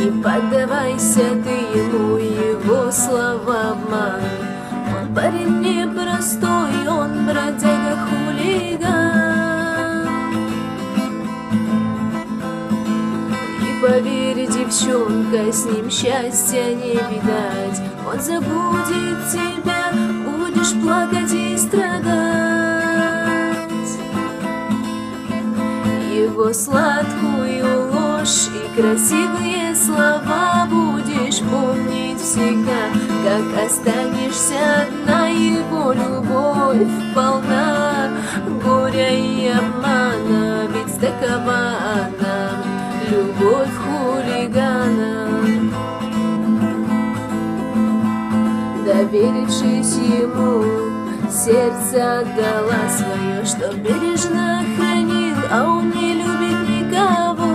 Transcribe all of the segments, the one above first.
Не поддавайся ты ему, его слова обман. Он парень непростой, он бродяга-хулиган. И поверь, девчонка, с ним счастья не видать. Он забудет тебя, будешь плакать и страдать. Его сладкую ложь и красивые слова будешь помнить всегда. Как останешься одна, его любовь полна горя и обмана. Ведь такова она, любовь хулигана. Доверившись ему, сердце отдала свое, что бережно хранил, а он не любит никого.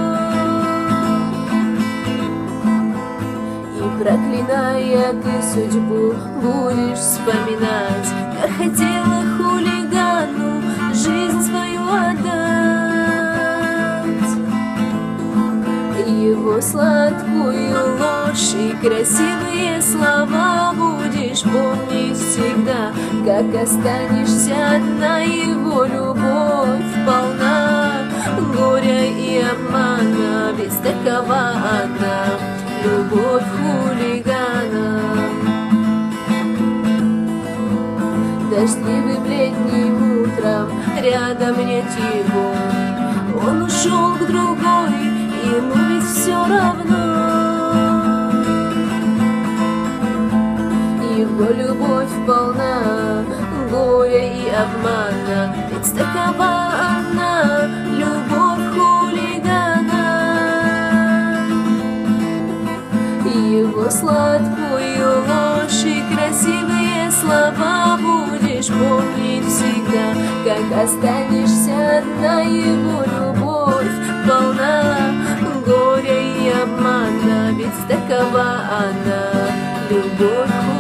И проклиная ты судьбу, будешь вспоминать, как хотела хулигану жизнь свою отдать. Его сладкую ложь и красивые слова будешь помнить всегда. Как останешься одна, его любовь полна горя и обмана. Ведь такова она, любовь хулигана. Дождливым летним утром рядом нет его. Он ушел к другой, ему ведь все равно. Его любовь полна горя и обмана. Ведь такова она, любовь хулигана. Его сладкую ложь и красивые слова будешь помнить всегда. Как останешься одна, его любовь полна горя и обмана. Ведь такова она, любовь хулигана.